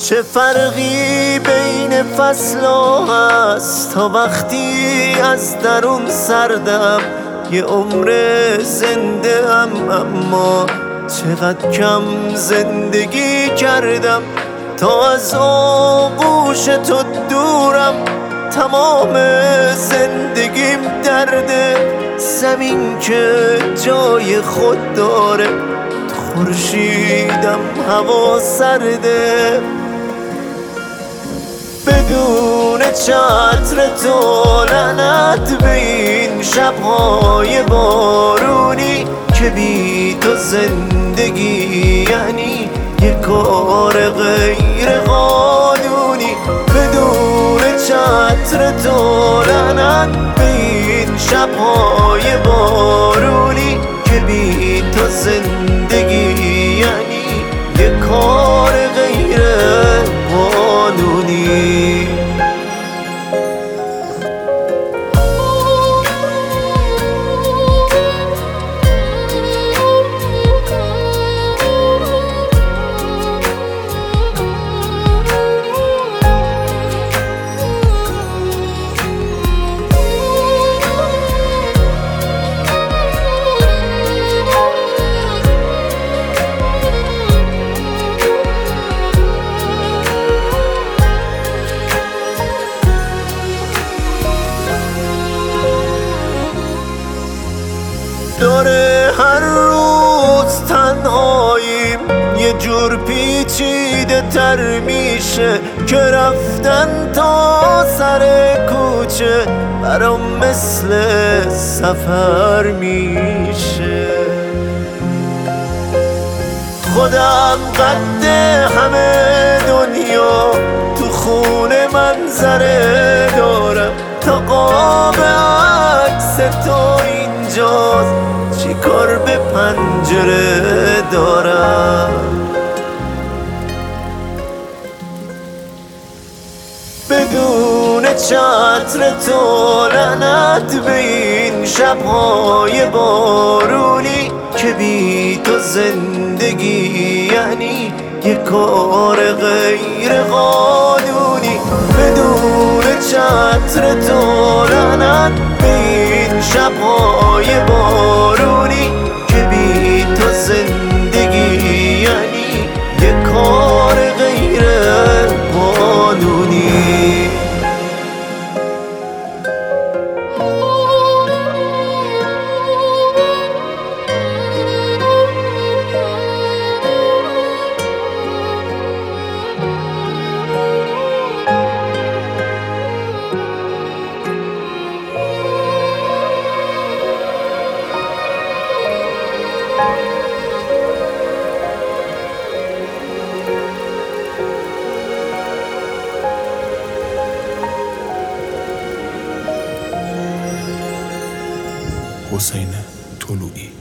چه فرقی بین فصل‌ها هست تا وقتی از درون سردم یه عمر زنده اما چقدر کم زندگی کردم تا از آغوش تو دورم تمام زندگیم درده زمین که جای خود داره خورشیدم هوا سرده بدون چتر تو لعنت به این شب‌های بارونی که بی تو زندگی یعنی یه کار غیر قانونی بدون چتر تو لعنت به این شب‌های بارونی که بی تو زندگی یعنی یه کار غیر قانونی داره هر روز تنهاییم یه جور پیچیده تر میشه که رفتن تا سر کوچه برام مثل سفر میشه خودم قد همه دنیا تو خونه منظره دارم تا قاب عکس تو اینجاست چی کار به پنجره دارم بدون چتر تو لعنت به این شب‌های بارونی که بی تو زندگی یعنی یه کار غیر قانونی بدون چتر تو لعنت به این شب‌های بارونی که بی تو زندگی یعنی یه کار غیر قانونی حسین طلوعی